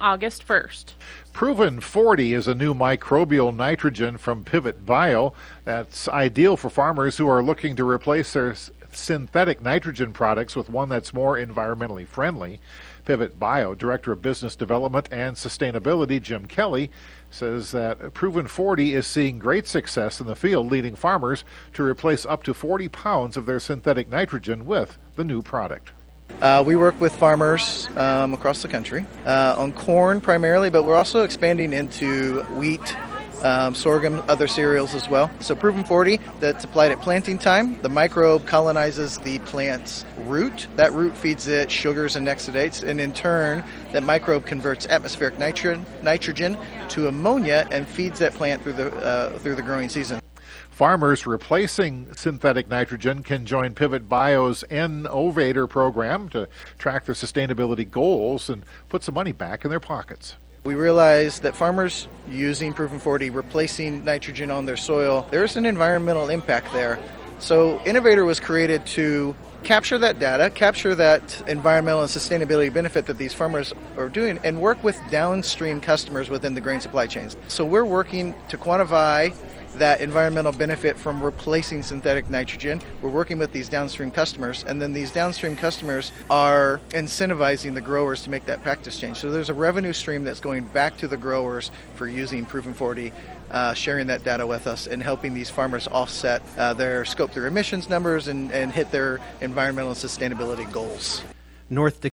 August 1st. Proven 40 is a new microbial nitrogen from Pivot Bio that's ideal for farmers who are looking to replace their synthetic nitrogen products with one that's more environmentally friendly. Pivot Bio Director of Business Development and Sustainability, Jim Kelly, says that Proven 40 is seeing great success in the field, leading farmers to replace up to 40 pounds of their synthetic nitrogen with the new product. We work with farmers across the country on corn primarily, but we're also expanding into wheat, sorghum, other cereals as well. So Proven 40, that's applied at planting time. The microbe colonizes the plant's root. That root feeds it sugars and exudates, and in turn, that microbe converts atmospheric nitrogen to ammonia and feeds that plant through the growing season. Farmers replacing synthetic nitrogen can join Pivot Bio's Innovator program to track their sustainability goals and put some money back in their pockets. We realize that farmers using Proven 40, replacing nitrogen on their soil, there's an environmental impact there. So Innovator was created to capture that data, capture that environmental and sustainability benefit that these farmers are doing, and work with downstream customers within the grain supply chains. So we're working to quantify that environmental benefit from replacing synthetic nitrogen. We're working with these downstream customers, and then these downstream customers are incentivizing the growers to make that practice change. So there's a revenue stream that's going back to the growers for using Proven 40, sharing that data with us and helping these farmers offset their Scope 3 emissions numbers and hit their environmental and sustainability goals. North